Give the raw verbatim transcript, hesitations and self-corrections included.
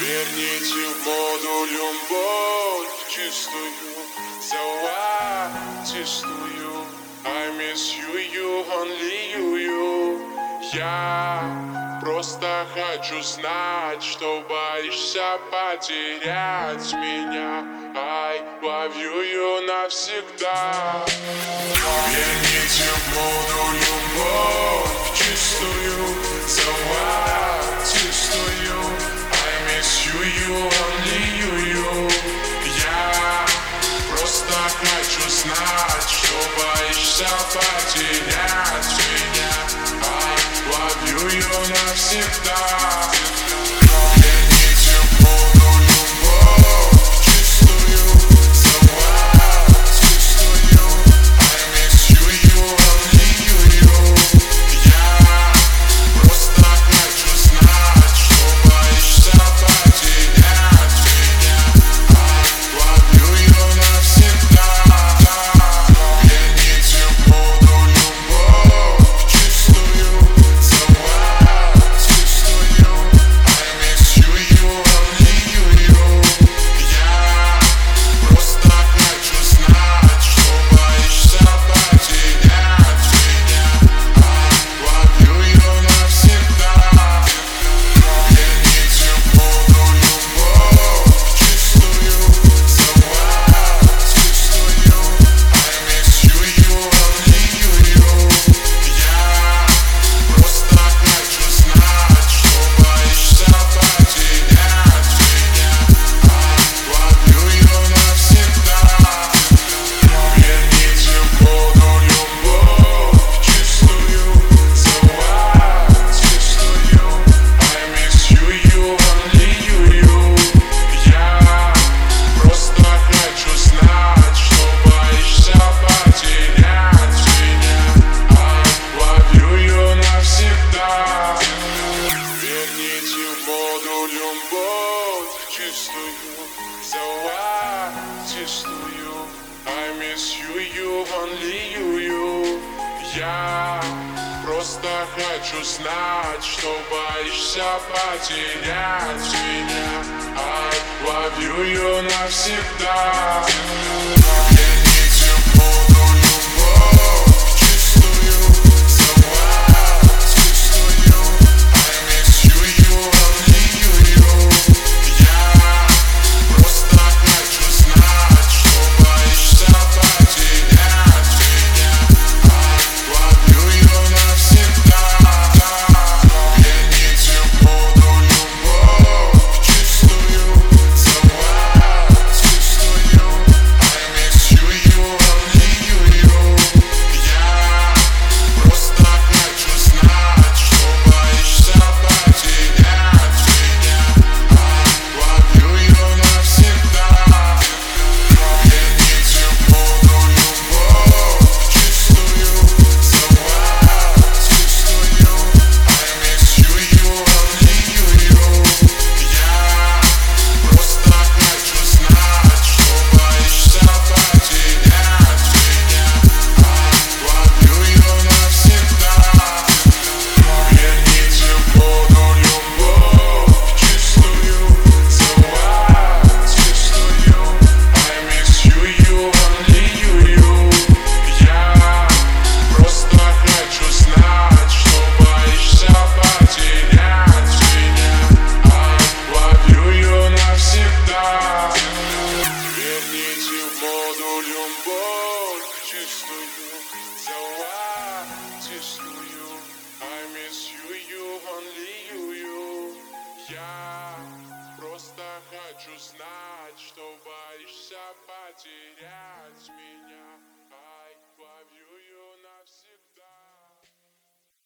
Верните в моду любовь чистую, золотистую. I miss you, you, only you, you. Я просто хочу знать, что боишься потерять меня. I love you, you навсегда. Верните в моду любовь чистую, золотистую. I miss you, you, only you, you. Я просто хочу знать, что боишься потерять меня. I love you, you навсегда. Верните в моду любовь чистую, золотистую. I miss you, you, only you, you. Я просто хочу знать, что боишься потерять меня. I love you, you навсегда. Верните в моду любовь чистую, золотистую. I miss you, you, only you, you. Я просто хочу знать, что боишься потерять меня. I love you, you навсегда. Верните в моду любовь чистую, золотистую. I miss you, you, only you, you. Я просто хочу знать, что боишься потерять меня. I love you, you навсегда. Верните в моду любовь чистую, золотистую. I miss you, you, only you, you. Я просто хочу знать, что боишься потерять меня. I love you, you навсегда. Верните в моду любовь чистую, золотистую. I miss you, you, only you, you. Я просто хочу знать, что боишься потерять меня. I love you, you навсегда. Верните в моду любовь чистую, золотистую. I miss you, you, only you, you. Я просто хочу знать, что боишься потерять меня. I love you, you навсегда. Верните в моду любовь чистую, золотистую. I miss you, you, only you, you. Я просто хочу знать, что боишься потерять меня. I love you, you навсегда. Верните в моду любовь чистую, золотистую. I miss you, you, only you, you. Я просто хочу знать, что боишься потерять меня. I love you, you навсегда. Верните в моду любовь чистую, золотистую. I miss you, you, only you, you. Я просто хочу знать, что боишься потерять меня. I love you, you навсегда. Верните в моду любовь чистую, золотистую. I miss you, you, only you, you. Я просто хочу знать, что боишься потерять меня.